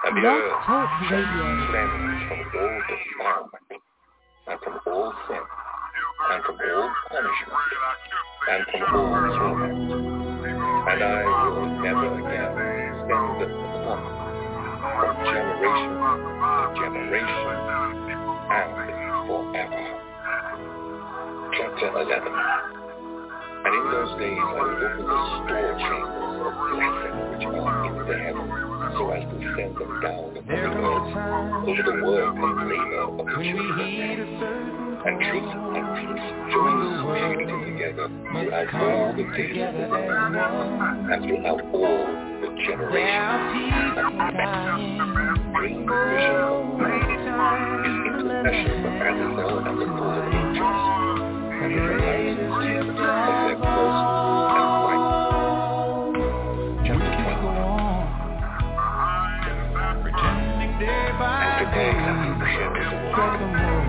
And the earth shall cleanse from all defilement, and from all sin, and from all punishment, and from all torment. And I will never again send the plumb from generation to generation and forever. Chapter 11. And in those days I will open the store chambers of blessing which are in the heavens, so as to send them down upon the earth over the work and labor of the children of men. And truth and peace join sweetly together throughout all the days of the world, and throughout all the generations of men. Bring vision of God, his intercession for Azazel and the holy angels, and his announcements of their first and right. Chapter 12. And today I will share with the world.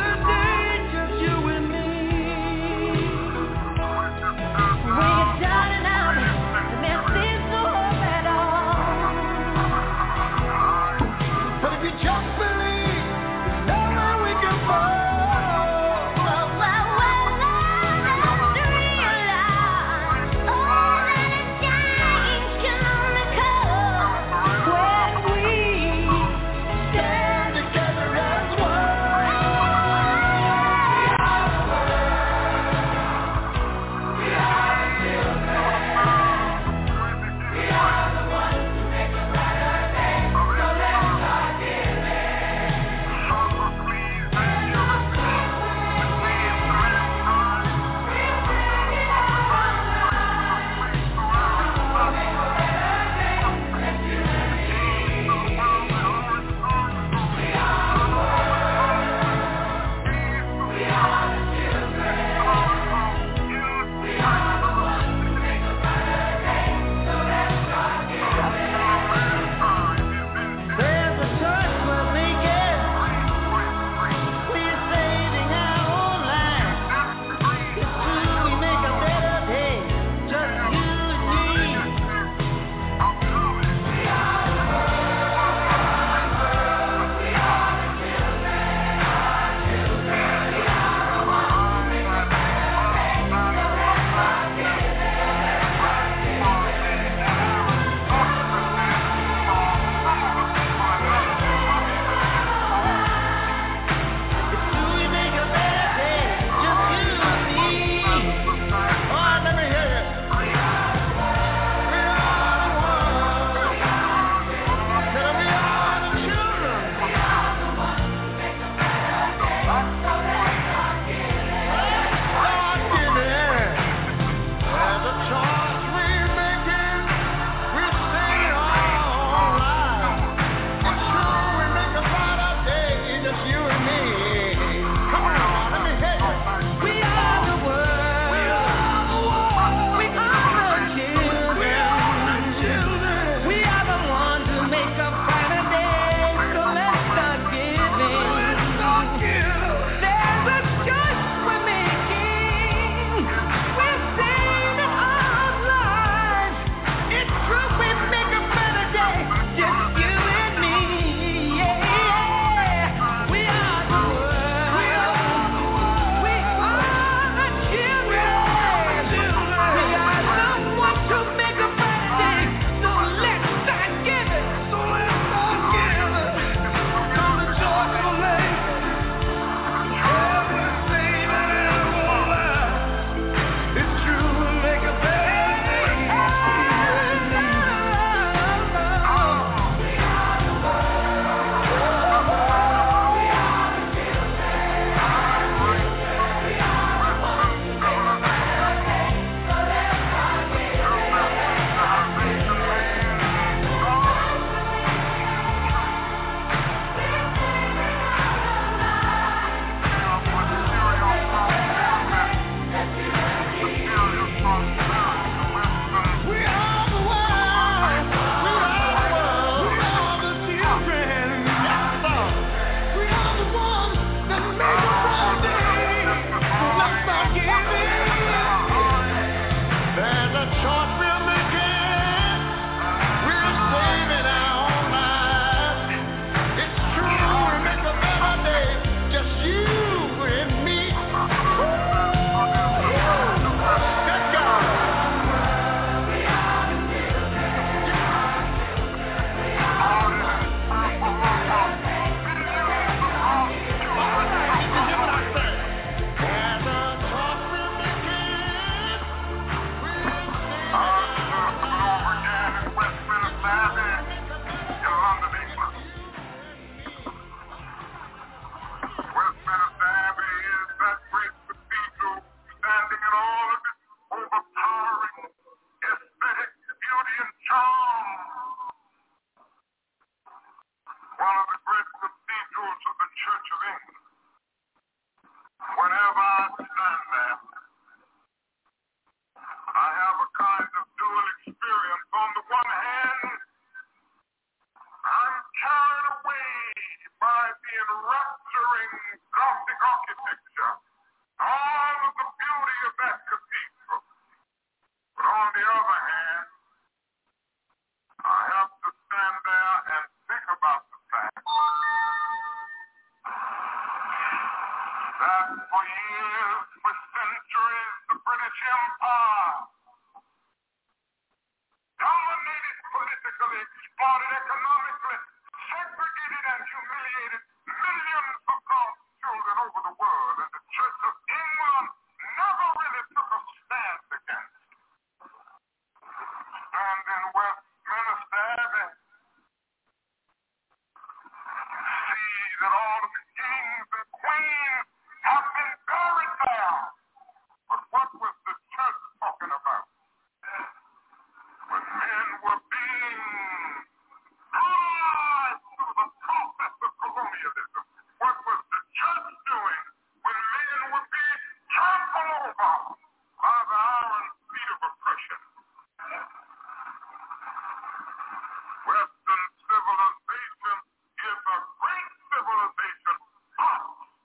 Die. British Empire dominated politically, exploited economically, segregated and humiliated millions of God's children over the world, and the Church of England never really took a stand against it. And in Westminster Abbey, see that all of the kings and queens have been buried there. But what was the church talking about? When men were being brutalized through the process of colonialism, what was the church doing when men were being trampled over by the iron feet of oppression? Western civilization is a great civilization, but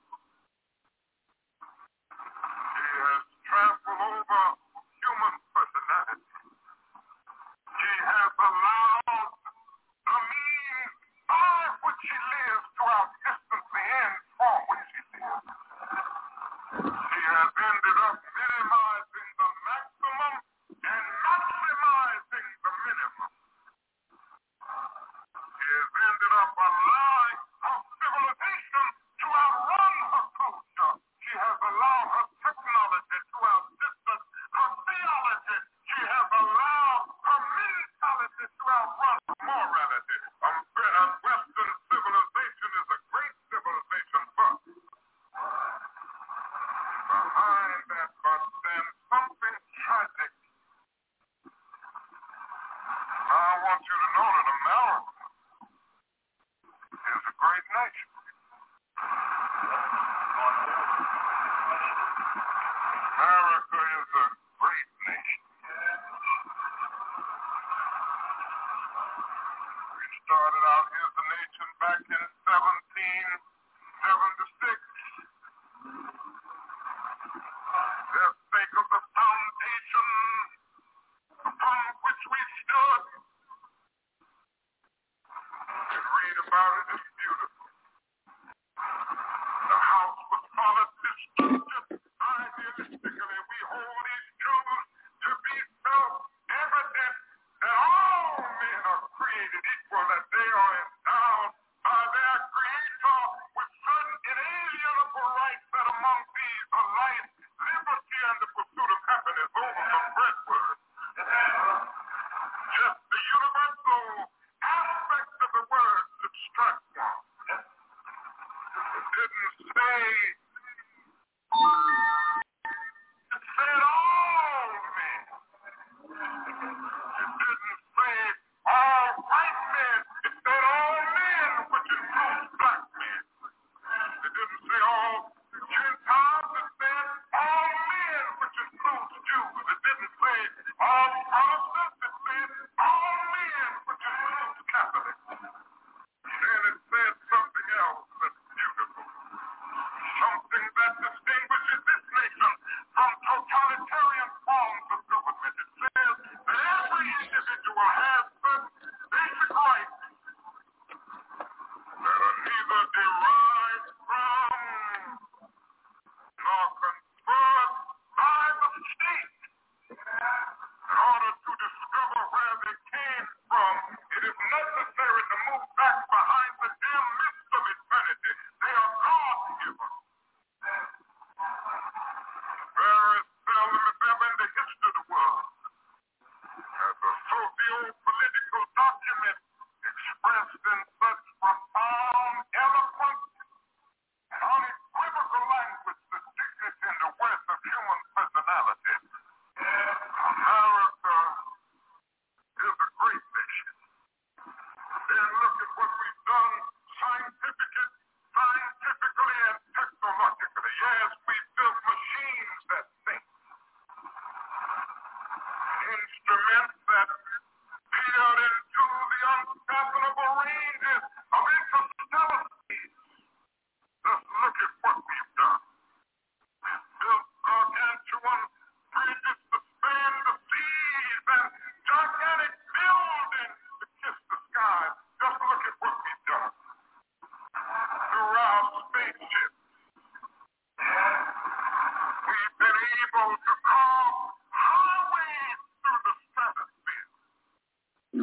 she has trampled over human personality. She has allowed the means by which she lives to outdistance the ends for which she lives. She has ended up minimizing the maximum and maximizing the minimum. She has ended up allowing her civilization to outrun her culture. She has allowed her technology to outdistance her theology. She has allowed her mentality to outrun her morality. Western civilization is a great civilization, but behind that but stands something tragic. I want you to know that America is a great nation. America is a great nation. We started out here as a nation back in 1776. Just think of the foundation upon which we stood. And read about it, it's beautiful. The house was solid, structured idealistically. We hold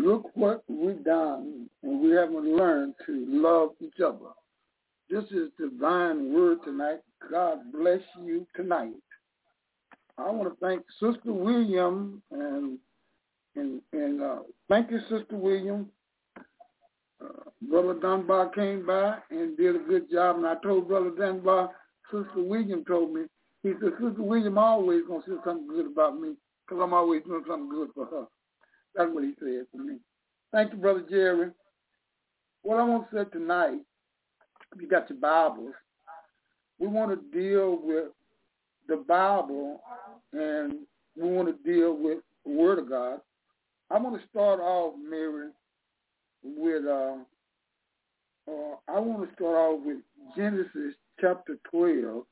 look what we've done, and we haven't learned to love each other. This is divine word tonight. God bless you tonight. I want to thank Sister William and thank you, Sister William. Brother Dunbar came by and did a good job, and I told Brother Dunbar, Sister William told me, he said, Sister William always going to say something good about me because I'm always doing something good for her. That's what he said to me. Thank you, Brother Jerry. What I want to say tonight, if you got your Bibles, we want to deal with the Bible, and we want to deal with the Word of God. I want to start off, Mary, with Genesis chapter 12,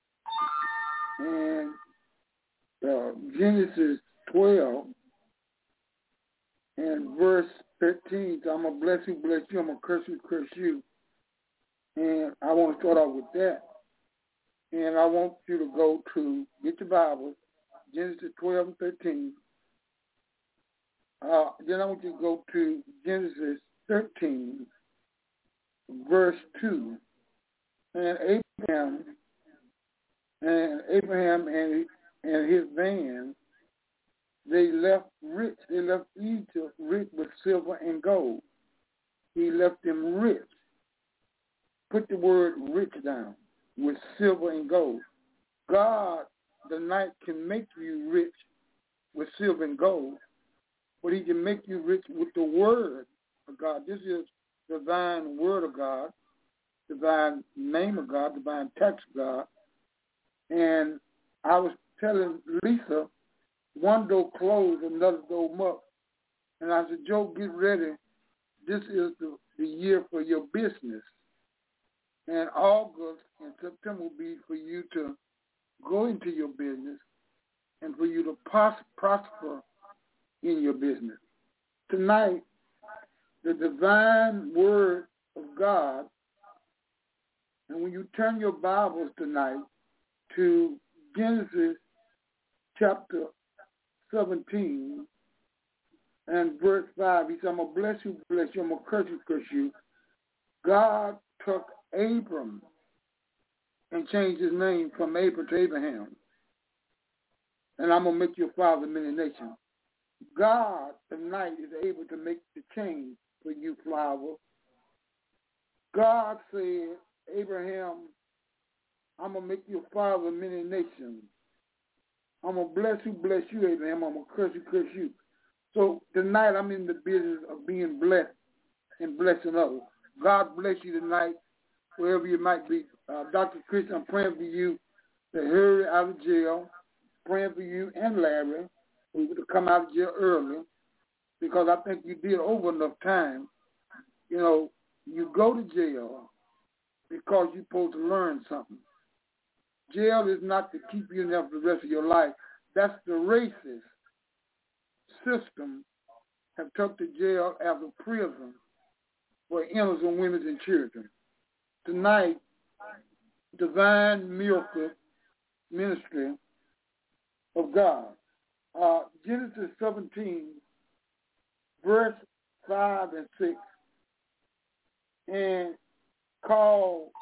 and Genesis 12 and verse 13. So I'm going to bless you, I'm going to curse you. And I want to start off with that. And I want you to go to, get your Bible, Genesis 12 and 13. Then I want you to go to Genesis 13, verse 2. And Abraham and his band, they left rich. They left Egypt rich with silver and gold. He left them rich. Put the word rich down, with silver and gold. God tonight can make you rich with silver and gold, but he can make you rich with the word of God. This is the divine word of God, divine name of God, divine text of God. And I was telling Lisa, one door closed, another door up. And I said, Joe, get ready. This is the year for your business. And August and September will be for you to go into your business and for you to prosper in your business. Tonight, the divine word of God, and when you turn your Bibles tonight to Genesis chapter 17 and verse 5, he said, I'm going to bless you, I'm going to curse you. God took Abram and changed his name from Abram to Abraham. And I'm going to make you a father of many nations. God tonight is able to make the change for you, Flower. God said, Abraham, I'm going to make you a father of many nations. I'm going to bless you, Abraham. I'm going to curse you. So tonight I'm in the business of being blessed and blessing others. God bless you tonight, wherever you might be. Dr. Christian, I'm praying for you to hurry out of jail. Praying for you and Larry to come out of jail early, because I think you did over enough time. You know, you go to jail because you're supposed to learn something. Jail is not to keep you in there for the rest of your life. That's the racist system have took to jail as a prison for innocent women and children. Tonight, divine miracle ministry of God. Genesis 17, verse 5 and 6, and call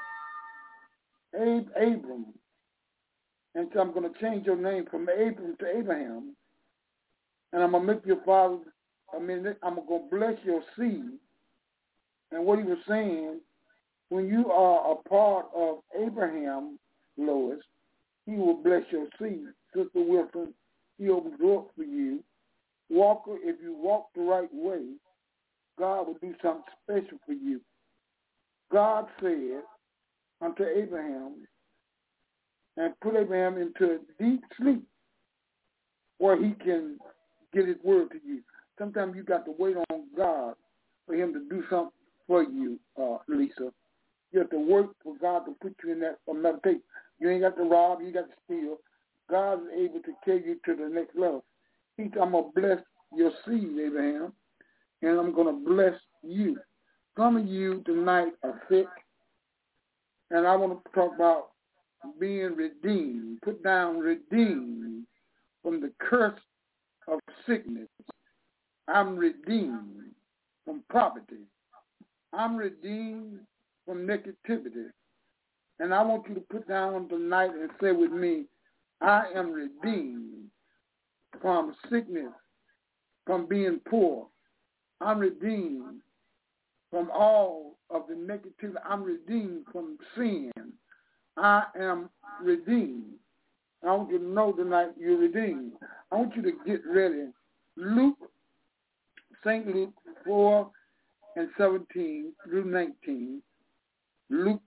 Abram, and so I'm going to change your name from Abram to Abraham, and I'm going to make your father, I'm going to bless your seed. And what he was saying, when you are a part of Abraham, Lois, he will bless your seed. Sister Wilson, he opens doors for you. Walker, if you walk the right way, God will do something special for you. God said unto Abraham, and put Abraham into a deep sleep where he can get his word to you. Sometimes you got to wait on God for him to do something for you, Lisa. You have to work for God to put you in that meditation. You ain't got to rob, you got to steal. God is able to carry you to the next level. He said, I'm going to bless your seed, Abraham, and I'm going to bless you. Some of you tonight are sick, and I want to talk about being redeemed. Put down redeemed from the curse of sickness. I'm redeemed from poverty. I'm redeemed from negativity. And I want you to put down tonight and say with me, I am redeemed from sickness, from being poor. I'm redeemed from all of the negativity. I'm redeemed from sin. I am redeemed. I want you to know tonight you're redeemed. I want you to get ready. St. Luke 4:17 through 19. Luke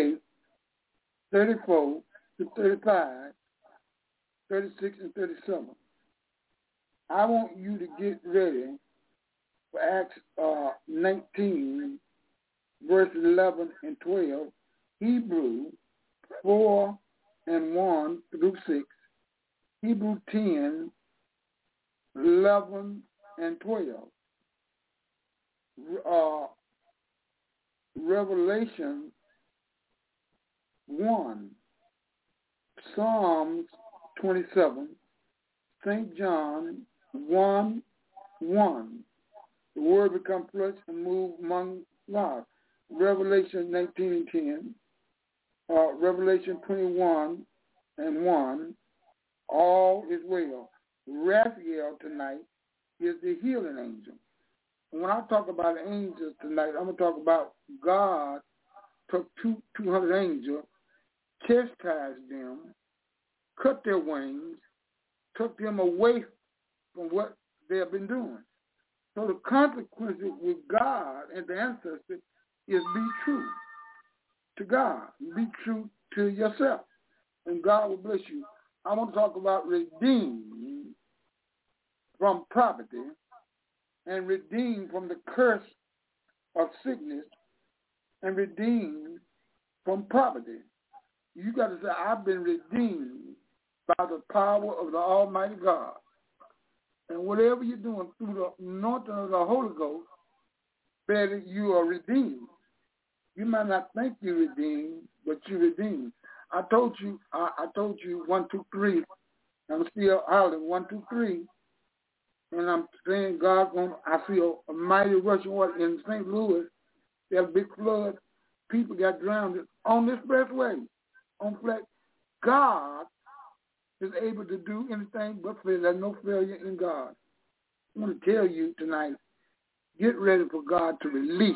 28:34 to 35, 36 and 37. I want you to get ready for Acts 19, verses 11 and 12, Hebrew 4:1 through 6, Hebrew 10, 11 and 12, Revelation 1, Psalms 27, St. John 1:1. The word become flesh and move among us. Revelation 19:10, Revelation 21:1. All is well. Raphael tonight is the healing angel. And when I talk about angels tonight, I'm going to talk about God took 200 angels, chastised them, cut their wings, took them away from what they have been doing. So the consequences with God and the ancestors is be true to God. Be true to yourself. And God will bless you. I want to talk about redeemed from poverty and redeemed from the curse of sickness and redeemed from poverty. You got to say, I've been redeemed by the power of the Almighty God. And whatever you're doing through the anointing of the Holy Ghost, better you are redeemed. You might not think you're redeemed, but you're redeemed. I told you 1, 2, 3. I'm still hollering 1, 2, 3. And I'm saying I feel a mighty rushing water in St. Louis. There's a big flood. People got drowned on this expressway. On flat. God is able to do anything but fail. There's no failure in God. I want to tell you tonight, get ready for God to release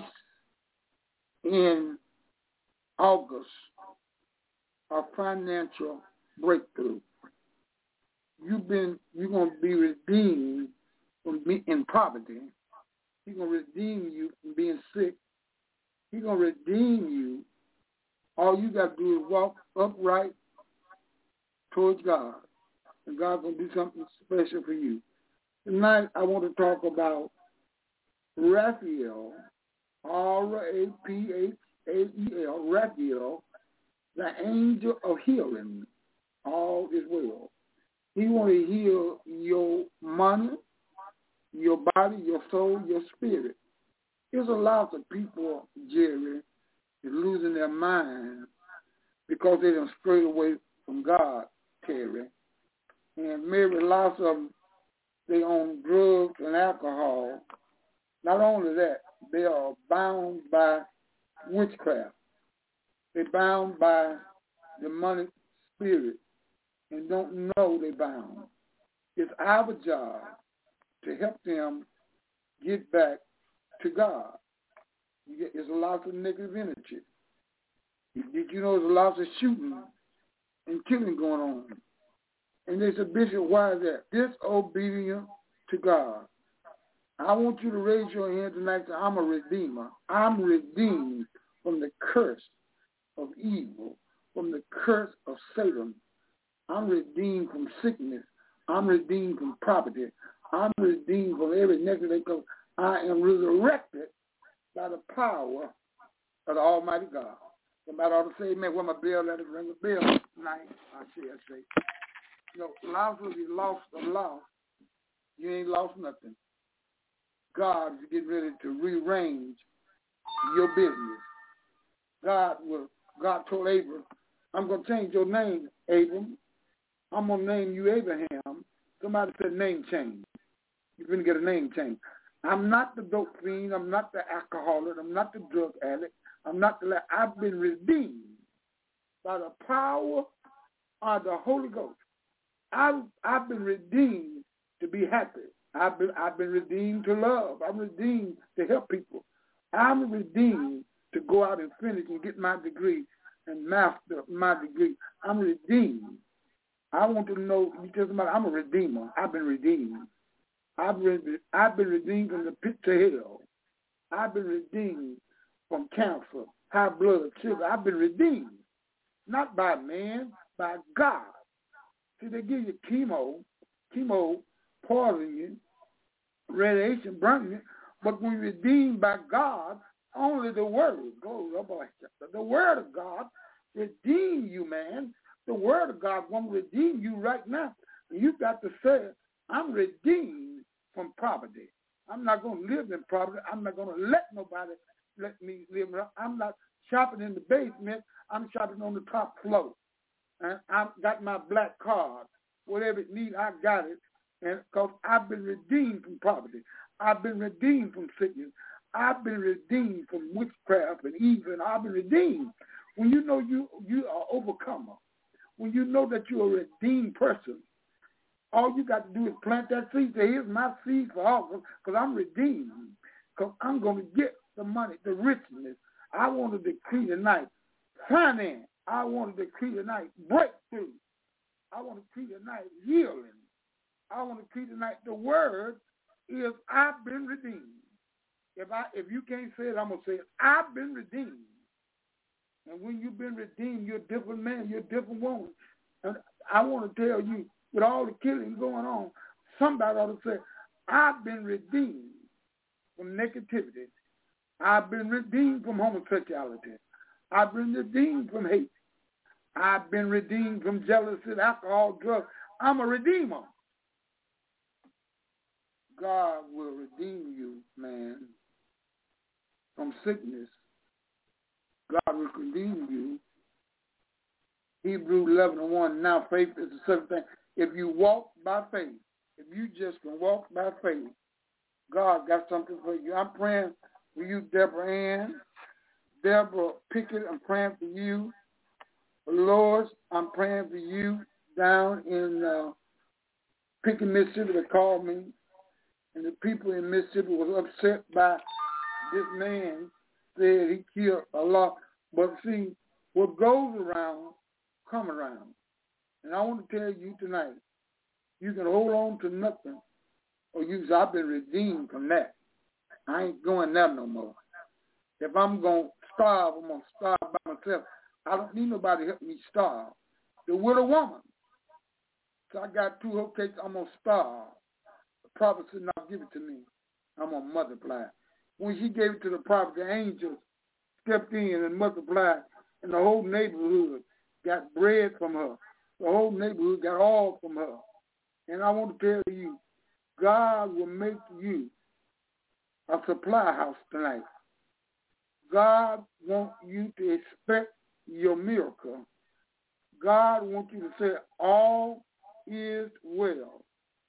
in August a financial breakthrough. You're going to be redeemed from being in poverty. He's going to redeem you from being sick. He's going to redeem you. All you got to do is walk upright towards God. And God's going to do something special for you. Tonight, I want to talk about Raphael, Raphael, Raphael, the angel of healing. All is well. He want to heal your money, your body, your soul, your spirit. There's a lot of people, Jerry, is losing their mind because they done strayed away from God, Terry. And maybe lots of them, they own drugs and alcohol. Not only that, they are bound by witchcraft. They're bound by demonic spirit and don't know they're bound. It's our job to help them get back to God. There's a lot of negative energy. Did you know there's a lot of shooting and killing going on? And they said, Bishop, why is that? Disobedient to God. I want you to raise your hand tonight and say, I'm a redeemer. I'm redeemed from the curse of evil, from the curse of Satan. I'm redeemed from sickness. I'm redeemed from poverty. I'm redeemed from every negative because I am resurrected by the power of the Almighty God. Somebody ought to say, amen. Well, my bell, let us ring a bell tonight. I say. You know, Lazarus, you lost a loss. You ain't lost nothing. God is getting ready to rearrange your business. God told Abram, I'm going to change your name, Abram. I'm going to name you Abraham. Somebody said name change. You're going to get a name change. I'm not the dope fiend. I'm not the alcoholic. I'm not the drug addict. I'm not the. I've been redeemed by the power of the Holy Ghost. I've been redeemed to be happy. I've been redeemed to love. I'm redeemed to help people. I'm redeemed to go out and finish and get my degree and master my degree. I'm redeemed. I want to know, you tell somebody, I'm a redeemer. I've been redeemed. I've been redeemed from the pit to hell. I've been redeemed from cancer, high blood, sugar. I've been redeemed. Not by man, by God. See, they give you chemo poison you, radiation burn you, but when you're redeemed by God, only the Word goes. The Word of God redeem you, man. The Word of God won't redeem you right now. You got to say, I'm redeemed from poverty. I'm not going to live in poverty. I'm not going to let nobody let me live. I'm not shopping in the basement. I'm shopping on the top floor. And I've got my black card. Whatever it needs, I got it. And because I've been redeemed from poverty. I've been redeemed from sickness. I've been redeemed from witchcraft and evil. And I've been redeemed. When you know you are overcomer, when you know that you're a redeemed person, all you got to do is plant that seed. Say, here's my seed for all, because I'm redeemed. Because I'm going to get the money, the richness. I want to decree tonight finance. I want to decree tonight breakthrough. I want to decree tonight healing. I want to decree tonight the word is I've been redeemed. If you can't say it, I'm going to say it. I've been redeemed. And when you've been redeemed, you're a different man. You're a different woman. And I want to tell you, with all the killing going on, somebody ought to say, I've been redeemed from negativity. I've been redeemed from homosexuality. I've been redeemed from hate. I've been redeemed from jealousy, alcohol, drugs. I'm a redeemer. God will redeem you, man, from sickness. God will redeem you. Hebrews 11:1. Now faith is the certain thing. If you walk by faith, if you just can walk by faith, God got something for you. I'm praying for you, Deborah Ann. Deborah Pickett, I'm praying for you. Lord, I'm praying for you down in Pickett, Mississippi. They called me, and the people in Mississippi was upset by this man said he killed a lot. But see, what goes around, come around. And I want to tell you tonight, you can hold on to nothing, or you say, I've been redeemed from that. I ain't going there no more. If I'm going to starve, I'm going to starve by myself. I don't need nobody to help me starve. The widow woman. So I got 2 whole cakes, I'm going to starve. The prophet said, now give it to me. I'm going to multiply. When she gave it to the prophet, the angels stepped in and multiplied, and the whole neighborhood got bread from her. The whole neighborhood got all from her. And I want to tell you, God will make you a supply house tonight. God wants you to expect your miracle. God wants you to say, all is well.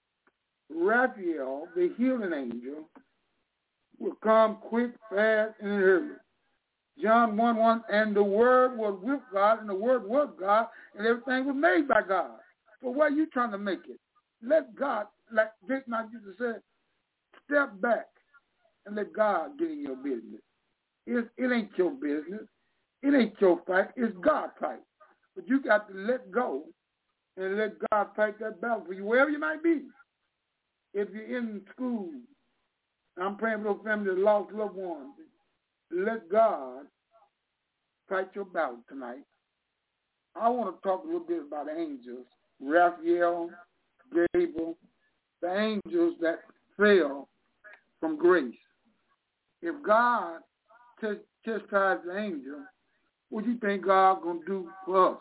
Raphael, the healing angel, will come quick, fast, and in a hurry. John 1:1, and the Word was with God, and the Word was God, and everything was made by God. So why are you trying to make it? Let God, like Jake Knight used to say, step back and let God get in your business. It ain't your business. It ain't your fight. It's God's fight. But you got to let go and let God fight that battle for you, wherever you might be. If you're in school, I'm praying for those families that lost loved ones. Let God fight your battle tonight. I want to talk a little bit about angels. Raphael, Gabriel, the angels that fell from grace. If God chastised the angel, what do you think God going to do for us?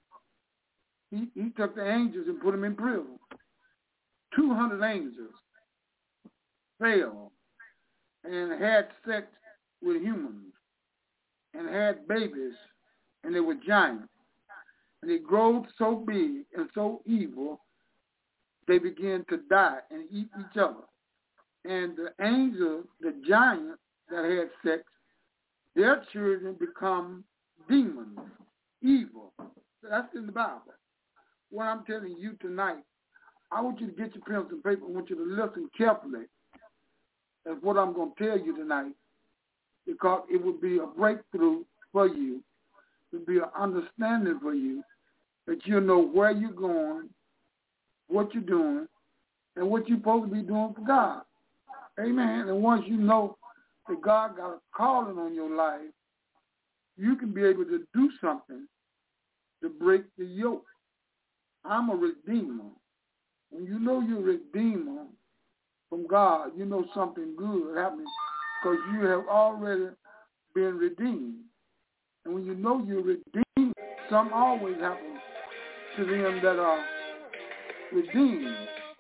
He took the angels and put them in prison. 200 angels fell and had sex with humans and had babies, and they were giants. And they grew so big and so evil, they began to die and eat each other. And the angels, the giants that had sex, their children become demons, evil. That's in the Bible. What I'm telling you tonight, I want you to get your pencil and paper. I want you to listen carefully at what I'm going to tell you tonight, because it will be a breakthrough for you. It will be an understanding for you, that you'll know where you're going, what you're doing, and what you're supposed to be doing for God. Amen. And once you know that God got a calling on your life, you can be able to do something to break the yoke. I'm a redeemer. When you know you're a redeemer from God, you know something good happening, because you have already been redeemed. And when you know you're redeemed, something always happens to them that are redeemed.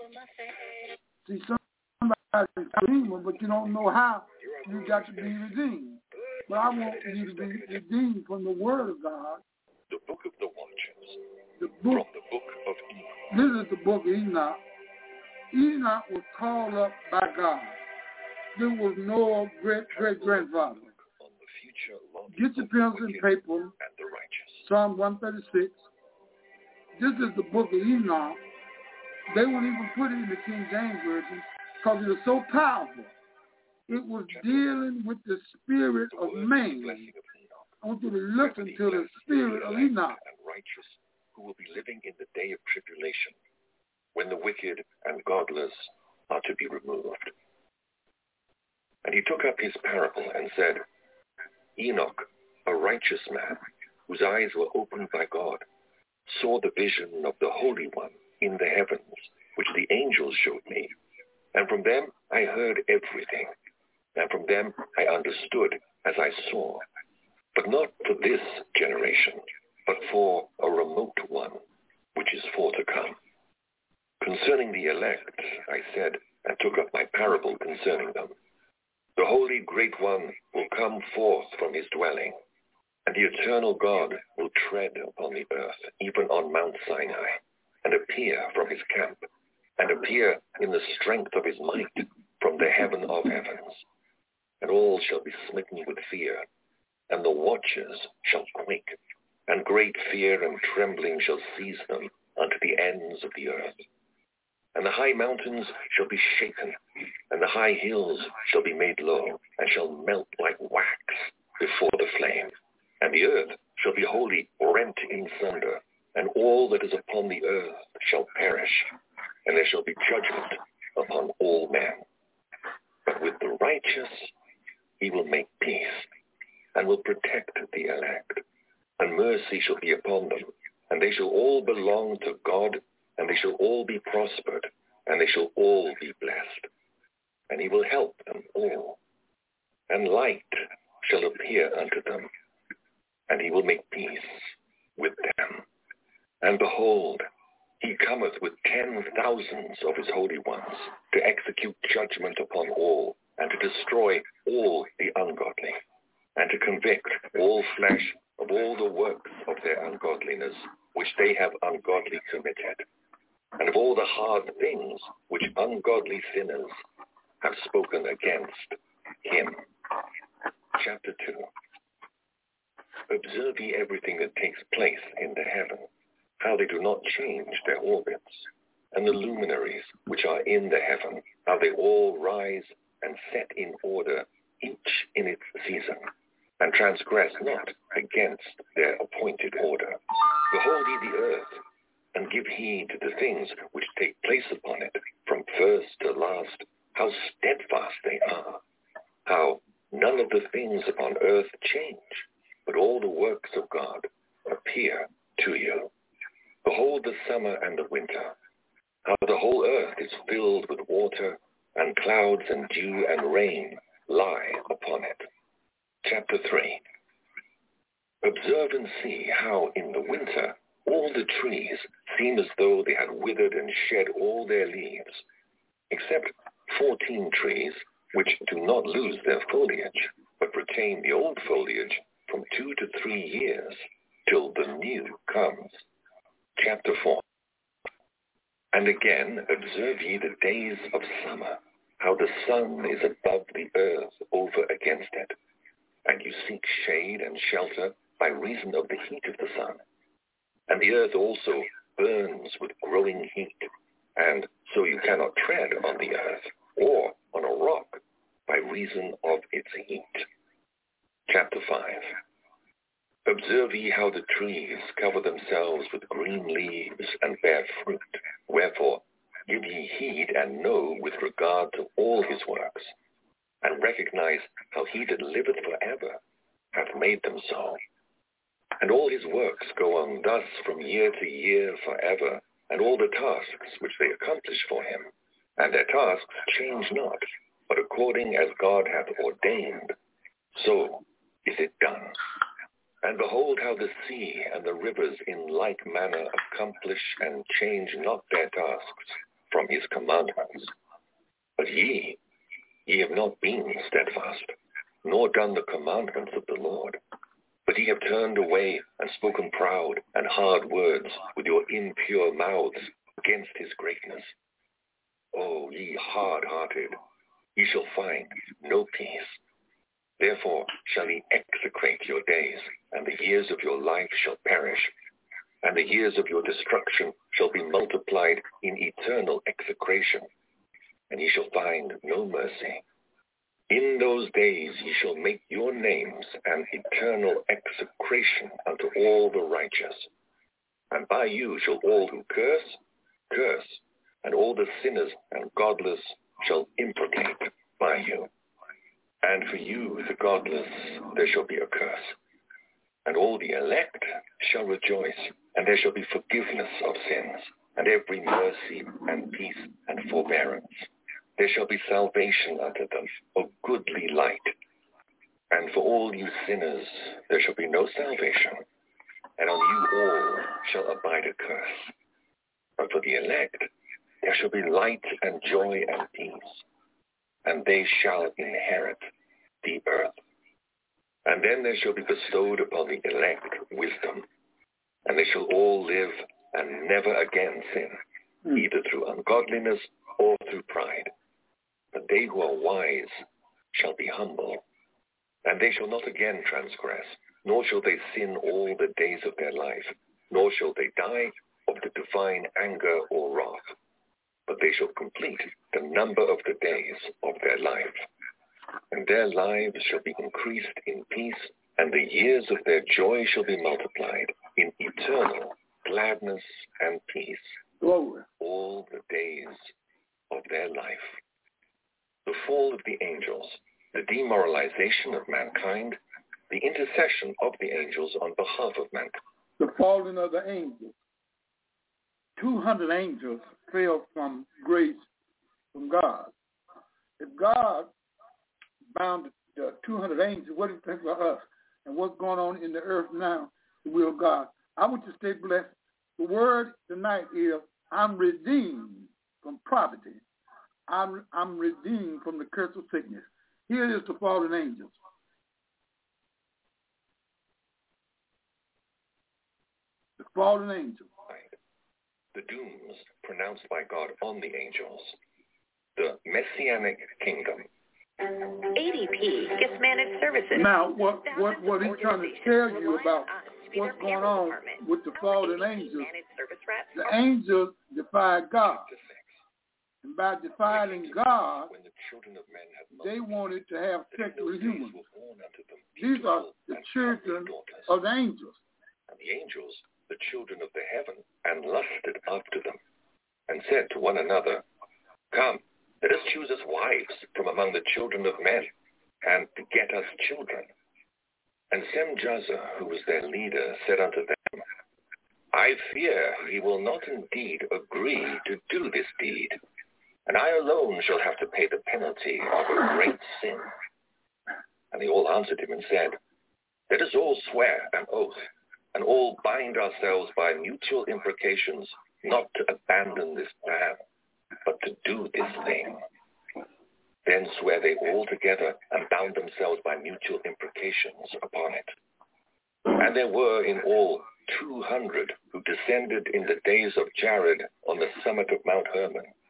See, somebody's redeemed, but you don't know how you got to be redeemed. But I want you to be redeemed from the Word of God. The Book of the Watchers. The book, from the Book of Enoch. This is the book of Enoch. Enoch was called up by God. There was Noah's great-grandfather. Get your pencil and paper. Psalm 136. This is the book of Enoch. They won't even put it in the King James Version because it was so powerful. It was dealing with the spirit of man. I want you to listen to the spirit of Enoch. Who will be living in the day of tribulation, when the wicked and godless are to be removed. And he took up his parable and said, Enoch, a righteous man, whose eyes were opened by God, saw the vision of the Holy One in the heavens, which the angels showed me. And from them I heard everything, and from them I understood as I saw. But not for this generation, but for a remote one, which is for to come. Concerning the elect, I said, and took up my parable concerning them. The Holy Great One will come forth from his dwelling, and the eternal God will tread upon the earth, even on Mount Sinai, and appear from his camp, and appear in the strength of his might from the heaven of heavens. And all shall be smitten with fear, and the watchers shall quake, and great fear and trembling shall seize them unto the ends of the earth. And the high mountains shall be shaken, and the high hills shall be made low, and shall melt like wax before the flame. And the earth shall be wholly rent in sunder, and all that is upon the earth shall perish, and there shall be judgment upon all men. But with the righteous he will make peace, and will protect the elect. And mercy shall be upon them, and they shall all belong to God, and they shall all be prospered, and they shall all be blessed. And he will help them all. And light shall appear unto them, and he will make peace with them. And behold, he cometh with 10,000s of his holy ones, to execute judgment upon all, and to destroy all the ungodly, and to convict all flesh of all the works of their ungodliness, which they have ungodly committed, and of all the hard things which ungodly sinners have spoken against him. Chapter 2. Observe ye everything that takes place in the heaven, how they do not change their orbits, and the luminaries which are in the heaven, how they all rise and set in order, each in its season, and transgress not against their appointed order. Behold ye the earth, and give heed to the things which take place upon it, from first to last, how steadfast they are, how none of the things upon earth change, but all the works of God appear to you. Behold the summer and the winter, how the whole earth is filled with water, and clouds and dew and rain lie upon it. Chapter 3. Observe and see how in the winter all the trees seem as though they had withered and shed all their leaves, except 14 trees which do not lose their foliage, but retain the old foliage from 2 to 3 years, till the new comes. Chapter 4. And again observe ye the days of summer, how the sun is above the earth over against it, and you seek shade and shelter by reason of the heat of the sun. And the earth also burns with growing heat, and so you cannot tread on the earth or on a rock by reason of its heat. Chapter 5. Observe ye how the trees cover themselves with green leaves and bear fruit. Wherefore, give ye heed and know with regard to all his works, and recognize how he that liveth forever hath made them so. And all his works go on thus from year to year forever, and all the tasks which they accomplish for him, and their tasks change not, but according as God hath ordained, so is it done. And behold how the sea and the rivers in like manner accomplish and change not their tasks from his commandments. But ye have not been steadfast, nor done the commandments of the Lord. But ye have turned away and spoken proud and hard words with your impure mouths against his greatness. O ye hard-hearted, ye shall find no peace. Therefore shall ye execrate your days, and the years of your life shall perish, and the years of your destruction shall be multiplied in eternal execration, and ye shall find no mercy. In those days ye shall make your names an eternal execration unto all the righteous. And by you shall all who curse, and all the sinners and godless shall imprecate by you. And for you, the godless, there shall be a curse. And all the elect shall rejoice, and there shall be forgiveness of sins, and every mercy and peace and forbearance. There shall be salvation unto them, of goodly light. And for all you sinners there shall be no salvation, and on you all shall abide a curse. But for the elect there shall be light and joy and peace, and they shall inherit the earth. And then there shall be bestowed upon the elect wisdom, and they shall all live and never again sin, either through ungodliness or through pride. But they who are wise shall be humble, and they shall not again transgress, nor shall they sin all the days of their life, nor shall they die of the divine anger or wrath, but they shall complete the number of the days of their life. And their lives shall be increased in peace, and the years of their joy shall be multiplied in eternal gladness and peace. Glory. All the days of their life. The fall of the angels, the demoralization of mankind, the intercession of the angels on behalf of mankind. The falling of the angels. 200 angels fell from grace from God. If God bound the 200 angels, what do you think about us and what's going on in the earth now, the will of God? I want you to stay blessed. The word tonight is, I'm redeemed from poverty. I'm redeemed from the curse of sickness. Here is the fallen angels. The fallen angels. The dooms pronounced by God on the angels. The Messianic kingdom. ADP gets managed services. Now, what he's trying to tell you about what's going on with the fallen angels, the angels defied God. And by defying God, they wanted to have sex with humans. These are the children of the angels. And the angels, the children of the heaven, and lusted after them, and said to one another, Come, let us choose us wives from among the children of men, and beget us children. And Semjaza, who was their leader, said unto them, I fear he will not indeed agree to do this deed, and I alone shall have to pay the penalty of a great sin. And they all answered him and said, Let us all swear an oath, and all bind ourselves by mutual imprecations not to abandon this plan, but to do this thing. Then swear they all together and bound themselves by mutual imprecations upon it. And there were in all 200 who descended in the days of Jared on the summit of Mount Hermon.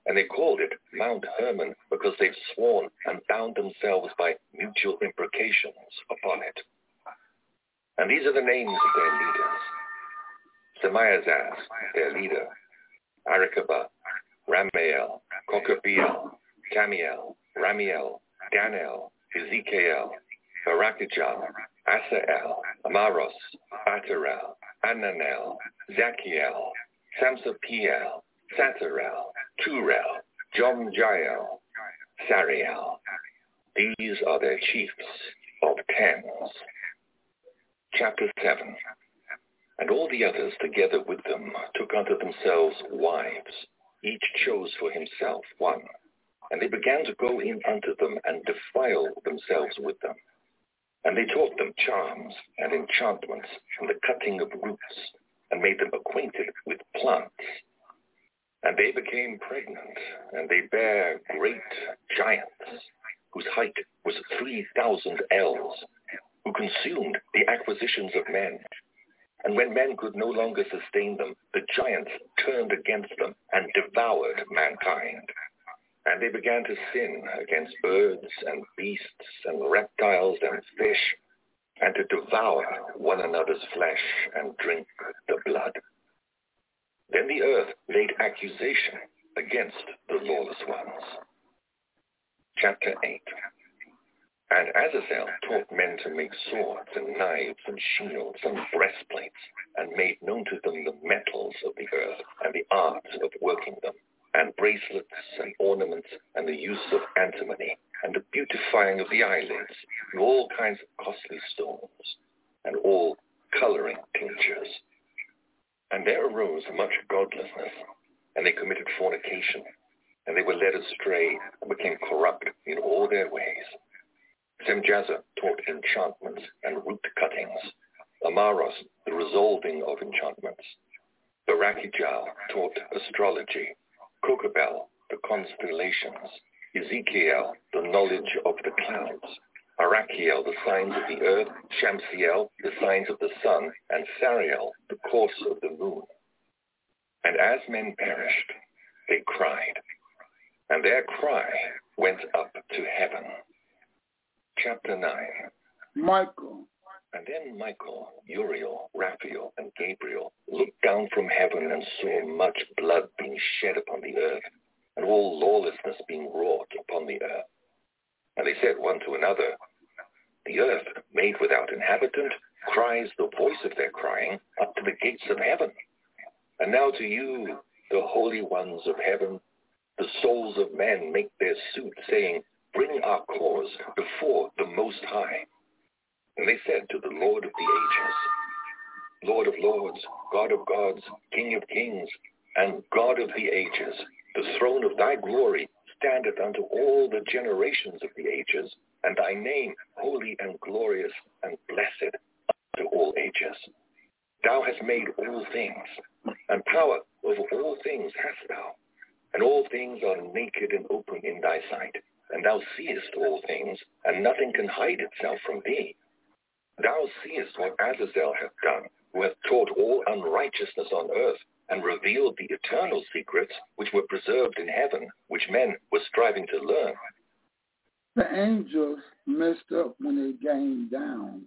And they called it Mount Hermon because they've sworn and bound themselves by mutual imprecations upon it. And these are the names of their leaders. Semiazaz, their leader, Arikabah, Ramael, Kokabiel, Tamiel, Ramiel, Danel, Ezekiel, Barakijah, Asael, Amaros, Batarel, Ananel, Zachiel, Samsapiel, Satarel, Turel, Jomjael, Sariel. These are their chiefs of tens. Chapter 7. And all the others together with them took unto themselves wives. Each chose for himself one. And they began to go in unto them and defile themselves with them. And they taught them charms and enchantments and the cutting of roots, and made them acquainted with plants. And they became pregnant, and they bare great giants, whose height was 3,000 ells, who consumed the acquisitions of men. And when men could no longer sustain them, the giants turned against them and devoured mankind. And they began to sin against birds and beasts and reptiles and fish, and to devour one another's flesh and drink the blood. Then the earth laid accusation against the lawless ones. Chapter 8. And Azazel taught men to make swords and knives and shields and breastplates, and made known to them the metals of the earth and the arts of working them, and bracelets and ornaments, and the use of antimony, and the beautifying of the eyelids, and all kinds of costly stones, and all coloring tinctures. And there arose much godlessness, and they committed fornication, and they were led astray and became corrupt in all their ways. Semjaza taught enchantments and root cuttings, Amaros the resolving of enchantments. Barakijah taught astrology, Kokabel the constellations, Ezekiel the knowledge of the clouds, Arachiel the signs of the earth, Shamsiel the signs of the sun, and Sariel the course of the moon. And as men perished, they cried, and their cry went up to heaven. Chapter 9. Michael. And then Michael, Uriel, Raphael, and Gabriel looked down from heaven and saw much blood being shed upon the earth, and all lawlessness being wrought upon the earth. And they said one to another, the earth, made without inhabitant, cries the voice of their crying up to the gates of heaven. And now to you, the holy ones of heaven, the souls of men make their suit, saying, bring our cause before the Most High. And they said to the Lord of the ages, Lord of lords, God of gods, King of kings, and God of the ages, the throne of thy glory standeth unto all the generations of the ages, and thy name holy and glorious and blessed unto all ages. Thou hast made all things, and power over all things hast thou, and all things are naked and open in thy sight. And thou seest all things, and nothing can hide itself from thee. Thou seest what Azazel hath done, who hath taught all unrighteousness on earth, and revealed the eternal secrets which were preserved in heaven, which men were striving to learn. The angels messed up when they came down.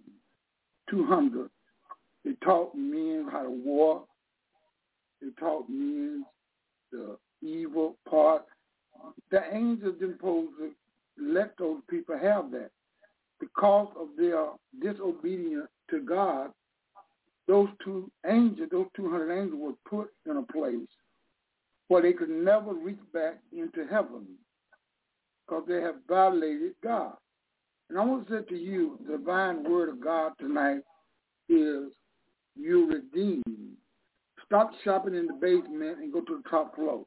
200. They taught men how to war. They taught men the evil part. The angels didn't supposed to let those people have that. Because of their disobedience to God, those 200 angels were put in a place where they could never reach back into heaven because they have violated God. And I want to say to you, the divine word of God tonight is you're redeemed. Stop shopping in the basement and go to the top floor.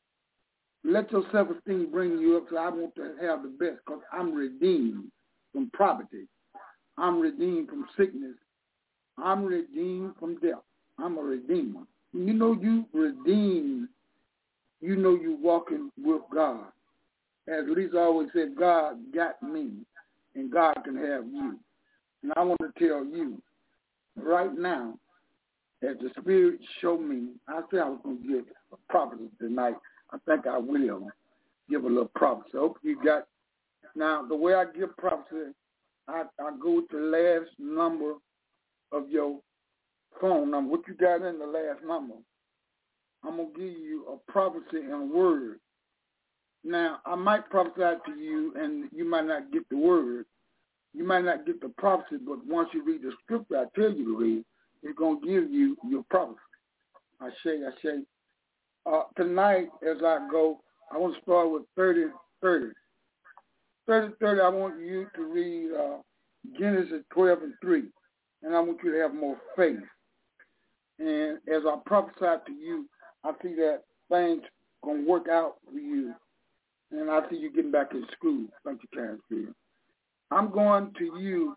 Let your self-esteem bring you up, so I want to have the best because I'm redeemed from poverty. I'm redeemed from sickness. I'm redeemed from death. I'm a redeemer. When you know you redeemed, you know you're walking with God. As Lisa always said, God got me, and God can have you. And I want to tell you, right now, as the Spirit showed me, I said I was going to give a prophecy tonight. I think I will give a little prophecy. I hope you got. Now, the way I give prophecy, I go with the last number of your phone number. What you got in the last number? I'm going to give you a prophecy in a word. Now, I might prophesy to you, and you might not get the word. You might not get the prophecy, but once you read the scripture I tell you to read, it's going to give you your prophecy. I say. Tonight, as I go, I want to start with 30:30. 30:30, I want you to read Genesis 12:3, and I want you to have more faith. And as I prophesy to you, I see that things going to work out for you, and I see you getting back in school. Thank you, Transfield. I'm going to you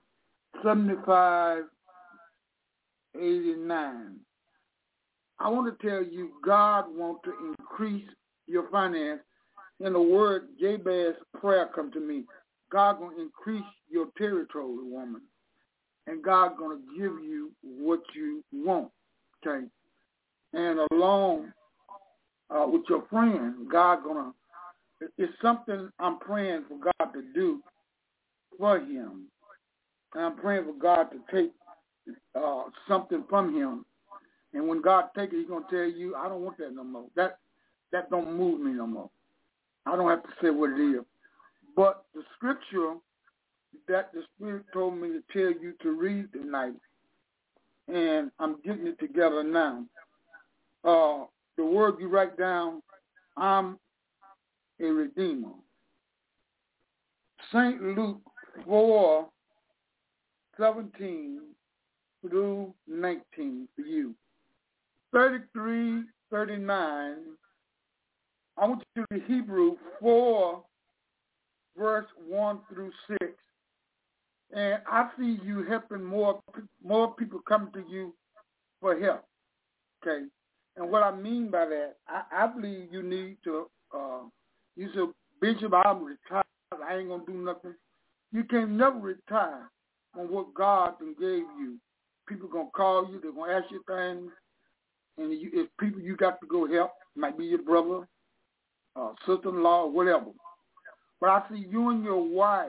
75:89. I want to tell you God wants to increase your finance. In the word Jabez prayer come to me. God going to increase your territory, woman. And God going to give you what you want. Okay? And along with your friend, God going to, it's something I'm praying for God to do for him. And I'm praying for God to take something from him. And when God take it, he's going to tell you, I don't want that no more. That don't move me no more. I don't have to say what it is. But the scripture that the Spirit told me to tell you to read tonight, and I'm getting it together now. The word you write down, I'm a redeemer. St. Luke 4:17 through 19 for you. 33:39. I want you to read Hebrew 4, verse 1 through 6. And I see you helping more people coming to you for help. Okay? And what I mean by that, I believe you need to, you said, Bishop, I'm retired. I ain't going to do nothing. You can never retire on what God gave you. People going to call you. They're going to ask you things. And if people you got to go help, might be your brother, sister-in-law, or whatever. But I see you and your wife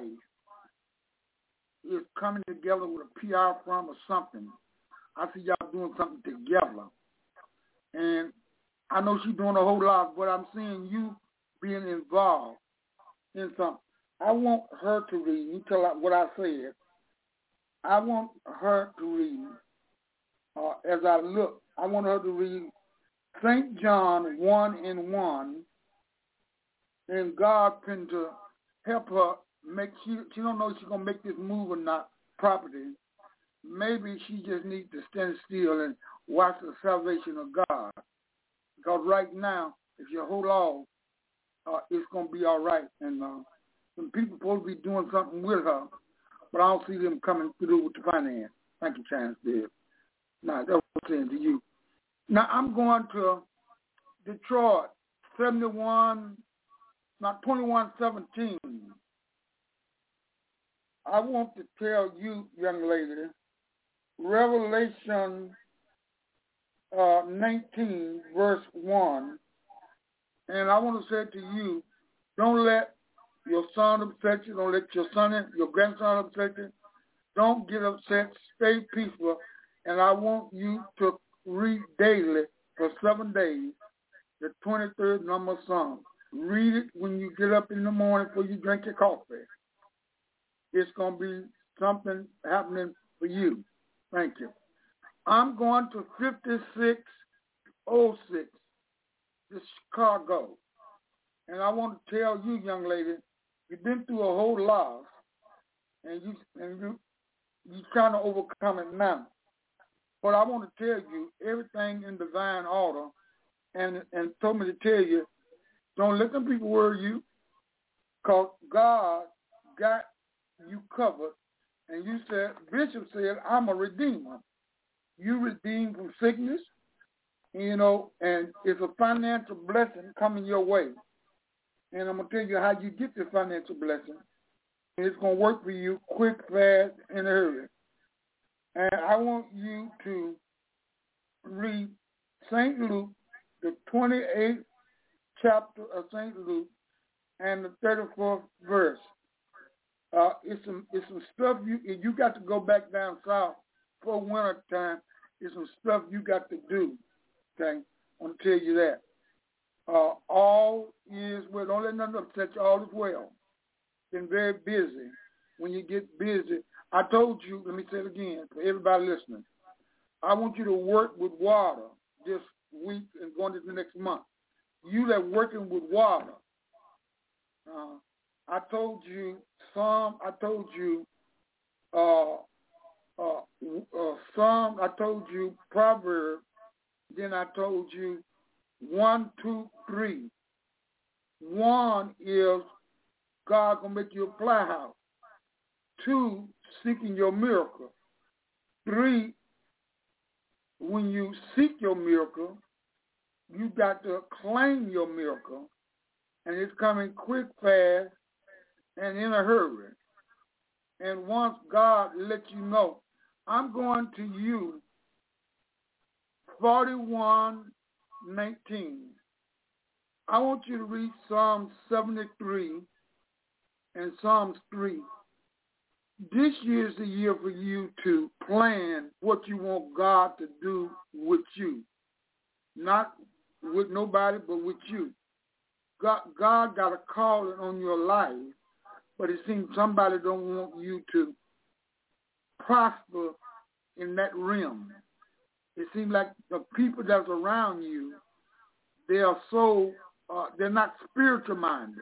is coming together with a PR firm or something. I see y'all doing something together. And I know she's doing a whole lot, but I'm seeing you being involved in something. I want her to read. You tell her what I said. I want her to read, as I look, I want her to read St. John 1:1, and God can to help her make, she don't know if she's going to make this move or not property. Maybe she just needs to stand still and watch the salvation of God. Because right now, if you hold on, it's going to be all right. And some people supposed to be doing something with her, but I don't see them coming through with the finance. Thank you, Chancellor. Now, that's what I'm saying to you. Now, I'm going to Detroit, 21:17. I want to tell you, young lady, Revelation 19, verse 1, and I want to say to you, don't let your son upset you, don't let your grandson upset you, don't get upset, stay peaceful, and I want you to read daily for 7 days the 23rd number Psalm. Read it when you get up in the morning before you drink your coffee. It's going to be something happening for you. Thank you. I'm going to 5606, to Chicago. And I want to tell you, young lady, you've been through a whole lot, and you're trying to overcome it now. But I want to tell you everything in divine order, and told me to tell you, don't let them people worry you, because God got you covered. And you said, Bishop said, I'm a redeemer. You redeem from sickness, and it's a financial blessing coming your way. And I'm going to tell you how you get this financial blessing. And it's going to work for you quick, fast, in a hurry. And I want you to read St. Luke, the 28th chapter of St. Luke and the 34th verse. It's some stuff you got to go back down south for winter time. It's some stuff you got to do. Okay, I want to tell you that. All is well. Don't let nothing upset you. All is well. Been very busy. When you get busy, I told you. Let me say it again for everybody listening. I want you to work with water this week and going into the next month. You that working with water. I told you Psalm. I told you Psalm. I told you Proverbs. Then I told you 1, 2, 3. 1 is God gonna make you a ply house. 2, seeking your miracle. 3, when you seek your miracle, you got to claim your miracle, and it's coming quick, fast, and in a hurry. And once God lets you know, I'm going to you 41:19. I want you to read Psalm 73 and Psalms 3. This year is the year for you to plan what you want God to do with you. Not with nobody, but with you. God got a calling on your life, but it seems somebody don't want you to prosper in that realm. It seems like the people that's around you, they are so, they're not spiritual minded.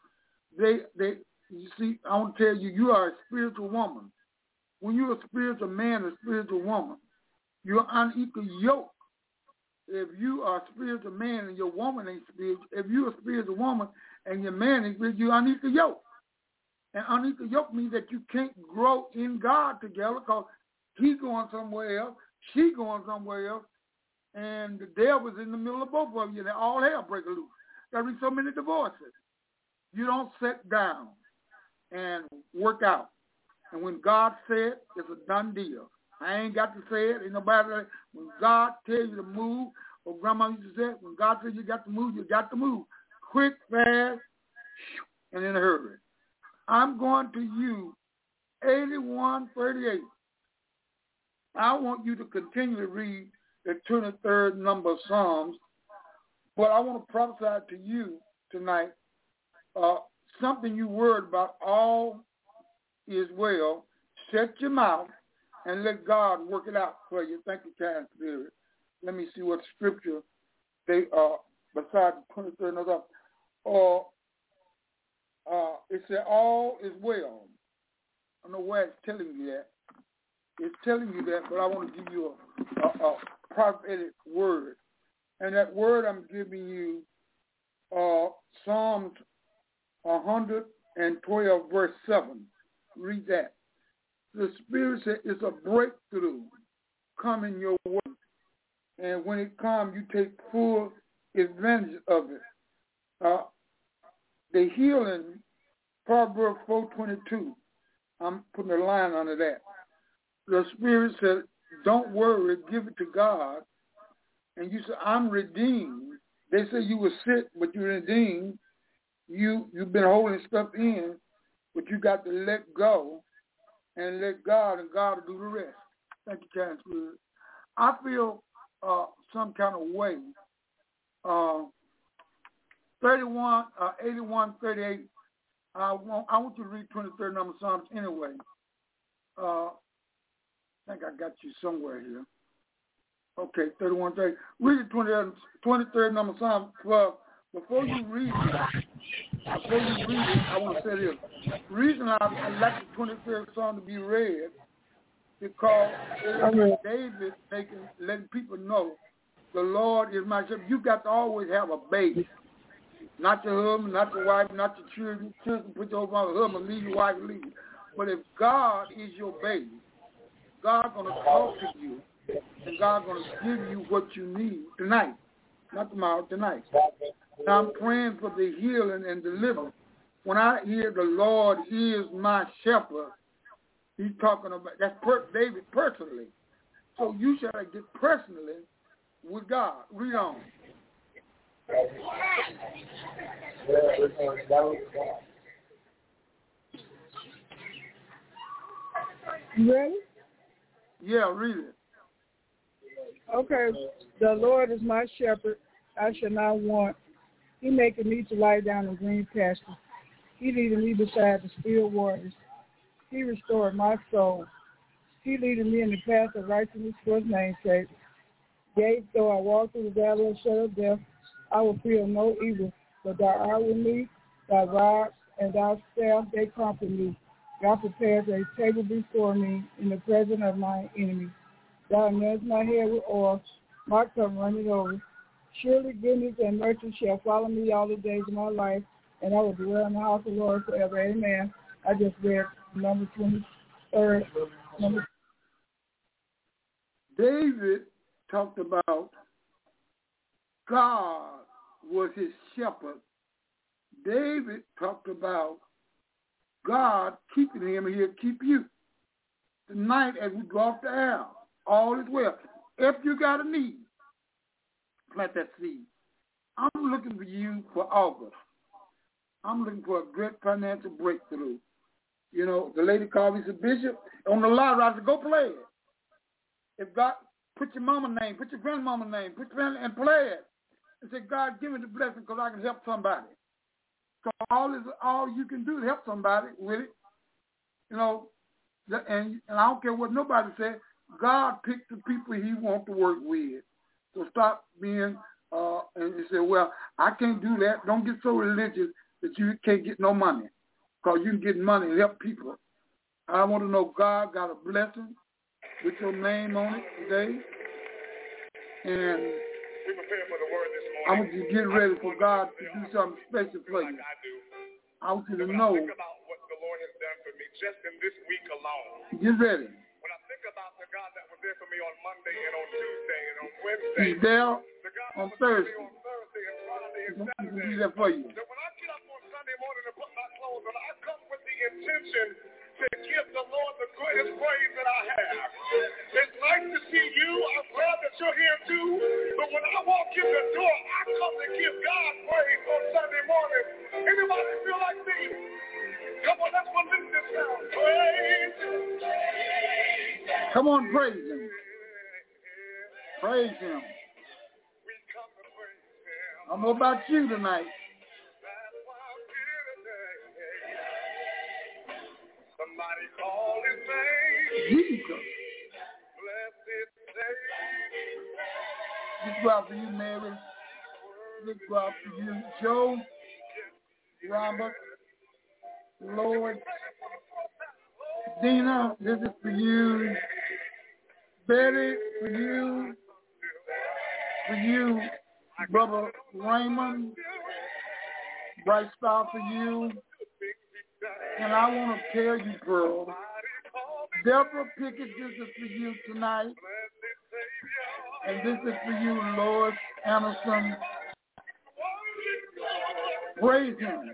You see, I want to tell you, you are a spiritual woman. When you're a spiritual man, a spiritual woman, you're unequal yoke. If you are a spiritual man and your woman ain't spiritual, if you're a spiritual woman and your man ain't spiritual, you're unequal yoke. And unequal yoke means that you can't grow in God together because he's going somewhere else, she going somewhere else, and the devil's in the middle of both of you. And all hell break loose. There'll be so many divorces. You don't sit down and work out. And when God said, it's a done deal. I ain't got to say it. Ain't nobody. When God tells you to move, or Grandma used to say, when God says you got to move, you got to move. Quick, fast, and in a hurry. I'm going to use 81:38. I want you to continue to read the 23rd number of Psalms, but I want to prophesy to you tonight something you worried about. All is well. Shut your mouth and let God work it out for you. Thank you, kind spirit. Let me see what scripture they are besides the 23rd number. It said all is well. I don't know why it's telling you that. It's telling you that, but I want to give you a prophetic word. And that word I'm giving you, Psalms 112, verse 7. Read that. The Spirit said it's a breakthrough coming your way. And when it comes, you take full advantage of it. The healing, Proverbs 4:22. I'm putting a line under that. The Spirit said, don't worry, give it to God. And you say, I'm redeemed. They say you were sick, but you're redeemed. You've been holding stuff in, but you got to let go and let God, and God will do the rest. Thank you, kind spirit. I feel some kind of way. 81:38. I want you to read 23rd number Psalms anyway. I think I got you somewhere here. Okay, 31:30. Read the 23rd number Psalm 12. Before you read it, I want to say this. The reason I like the 23rd Psalm to be read because David letting people know the Lord is my shepherd. You got to always have a base. Not your husband, not your wife, not your children. Children put your husband, leave your wife, leave you. But if God is your baby, God's going to talk to you, and God's going to give you what you need tonight, not tomorrow, tonight. Now I'm praying for the healing and deliverance. When I hear the Lord is my shepherd, he's talking about, that's David personally. So you shall get personally with God. Read on. You ready? Yeah, read it. Okay. The Lord is my shepherd. I shall not want. He maketh me to lie down in green pastures. He leadeth me beside the still waters. He restored my soul. He leadeth me in the path of righteousness for his name's sake. Yea, though I walk through the valley of shadow of death, I will fear no evil, for thou art with me, thy rod and thy staff, they comfort me. Thou preparest a table before me in the presence of my enemies. Thou anointest my head with oil, my cup runneth over. Surely goodness and mercy shall follow me all the days of my life, and I will dwell in the house of the Lord forever. Amen. I just read number 23rd. David talked about God was his shepherd. David talked about God keeping him, and he'll keep you. Tonight, as we go off the air, all is well. If you got a need, plant that seed. I'm looking for you for August. I'm looking for a great financial breakthrough. You know, the lady called me, said, Bishop, on the lottery, I said, go play it. If God, put your mama's name, put your grandmama's name, and play it. And say, God, give me the blessing because I can help somebody. So all you can do is help somebody with it. You know, and I don't care what nobody said. God picked the people he wants to work with. So stop being, and you say, well, I can't do that. Don't get so religious that you can't get no money. Because you can get money and help people. I want to know God got a blessing with your name on it today. And I want you to get ready for God to do something special for you. I want you to know. Think about what the Lord has done for me just in this week alone. Get ready. When I think about the God that was there for me on Monday and on Tuesday and on Wednesday, he's there the God on that was Thursday. there on Thursday and Friday and He Saturday. can do that for you. So when I get up on Sunday morning and put my clothes on, I come with the intention to give the Lord the greatest praise that I have. It's nice to see you. I'm glad that you're here too. But when I walk in the door, I come to give God praise on Sunday morning. Anybody feel like me? Come on, let's release this sound. Praise Him. Come on, praise Him. Praise Him. We come to praise Him. I don't know about you tonight. That's why I'm here today. Somebody call His name. Jesus. Blessed Savior. This go out for you, Mary. This go out for you, Joe, Robert, Lord, Dina. This is for you, Betty. For you, Brother Raymond. Bright Star for you. And I want to tell you, girl, Deborah Pickett, this is for you tonight. And this is for you, Lois Anderson. Praise Him.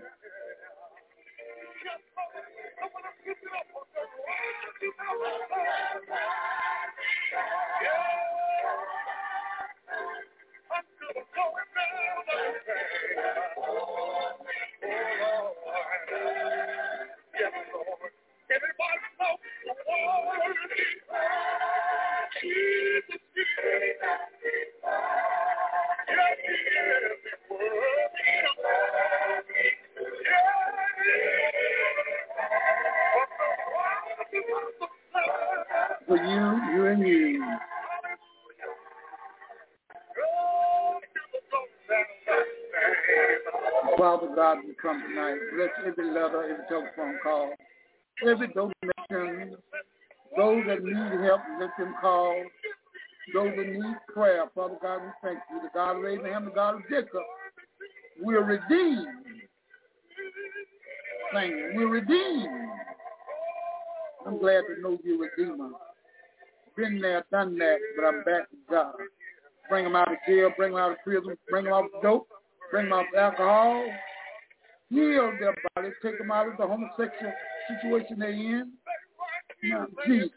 For you and you. Father God, we come tonight. Bless every letter, every telephone call, every donation. Those that need help, let them call. Those that need prayer, Father God, we thank you. The God of Abraham, the God of Jacob. We're redeemed. Thank you. We're redeemed. I'm glad to know you're a Redeemer. Been there, done that, but I'm back to God. Bring them out of jail, bring them out of prison, bring them out of dope, bring them out of alcohol. Heal their bodies, take them out of the homosexual situation they're in. Now, Jesus.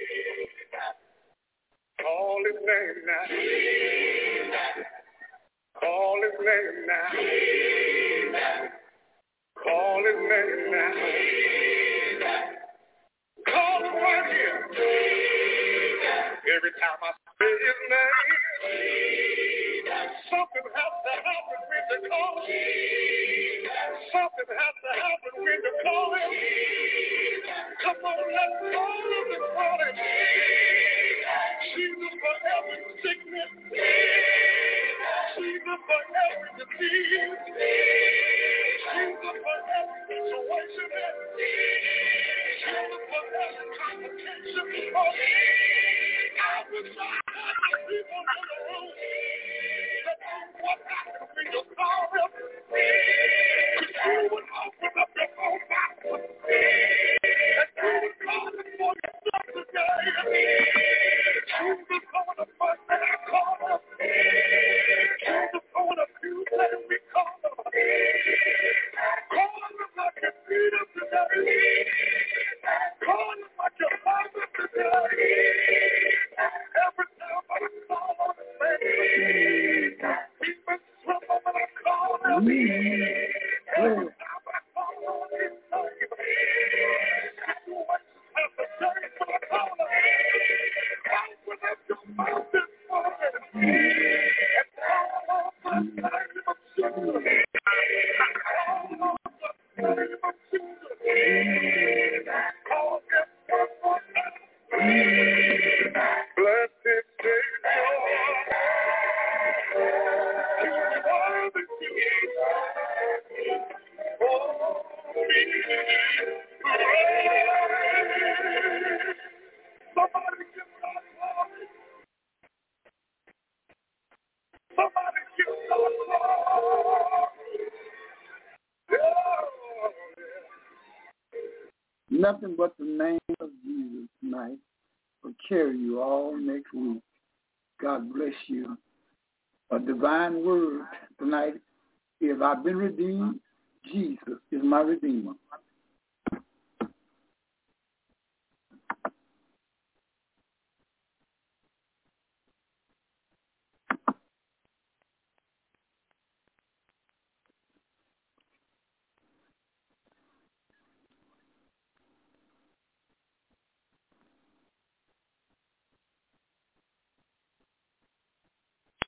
Call His name now. Call his name now. Call his name now. Call him right here. Every time I say his name, something has to happen when you call him. Something has to happen when you call him. Come on, let's call him and call him. Jesus for every sickness. Jesus for every disease. Jesus for every situation. Jesus for every complication. I wish I had the people in the room that know what happens when you call him. You would open up your own mouth and you would call him for yourself today. Jesus on the first that I call him. Jesus on the few that we call him. Call him like you need him today. Call him like your father today. Every time I call on his name, demons tremble when I call him. Every time I call on his name, situations have to change when I call him. Open up your mouth this morning and call on the name of Jesus. Call on the name of Jesus. Call him one more time. Blessed Savior, he's worthy to oh, be praised. Somebody give God glory. Somebody give God glory. Nothing but the name of Jesus tonight will carry you all next week. God bless you. A divine word tonight is I've been redeemed. Jesus is my Redeemer.